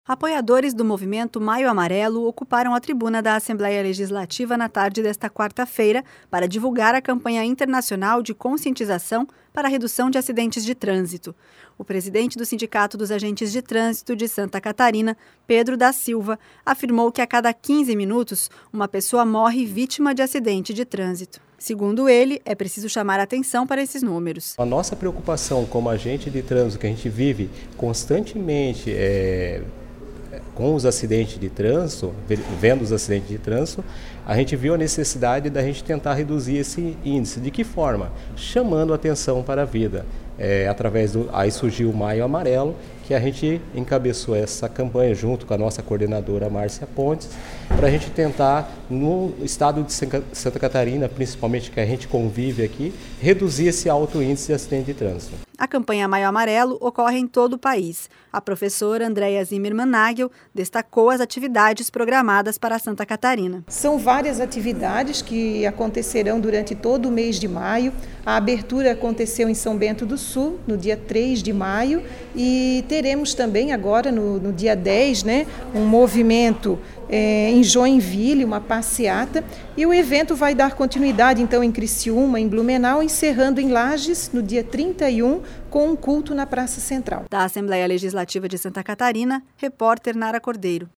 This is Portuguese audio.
Apoiadores do movimento Maio Amarelo ocuparam a tribuna da Assembleia Legislativa na tarde desta quarta-feira para divulgar a campanha internacional de conscientização para a redução de acidentes de trânsito. O presidente do Sindicato dos Agentes de Trânsito de Santa Catarina, Pedro da Silva, afirmou que a cada 15 minutos uma pessoa morre vítima de acidente de trânsito. Segundo ele, é preciso chamar a atenção para esses números. A nossa preocupação como agente de trânsito, que a gente vive constantemente com os acidentes de trânsito, vendo os acidentes de trânsito, a gente viu a necessidade da gente tentar reduzir esse índice. De que forma? Chamando atenção para a vida. Aí surgiu o Maio Amarelo, que a gente encabeçou essa campanha junto com a nossa coordenadora Márcia Pontes, para a gente tentar, no estado de Santa Catarina, principalmente que a gente convive aqui, reduzir esse alto índice de acidente de trânsito. A campanha Maio Amarelo ocorre em todo o país. A professora Andréia Zimmermann Nagel destacou as atividades programadas para Santa Catarina. São várias atividades que acontecerão durante todo o mês de maio. A abertura aconteceu em São Bento do Sul, no dia 3 de maio, e teremos também agora, no dia 10, um movimento em Joinville, uma passeata, e o evento vai dar continuidade então em Criciúma, em Blumenau, encerrando em Lages no dia 31 com um culto na Praça Central. Da Assembleia Legislativa de Santa Catarina, repórter Nara Cordeiro.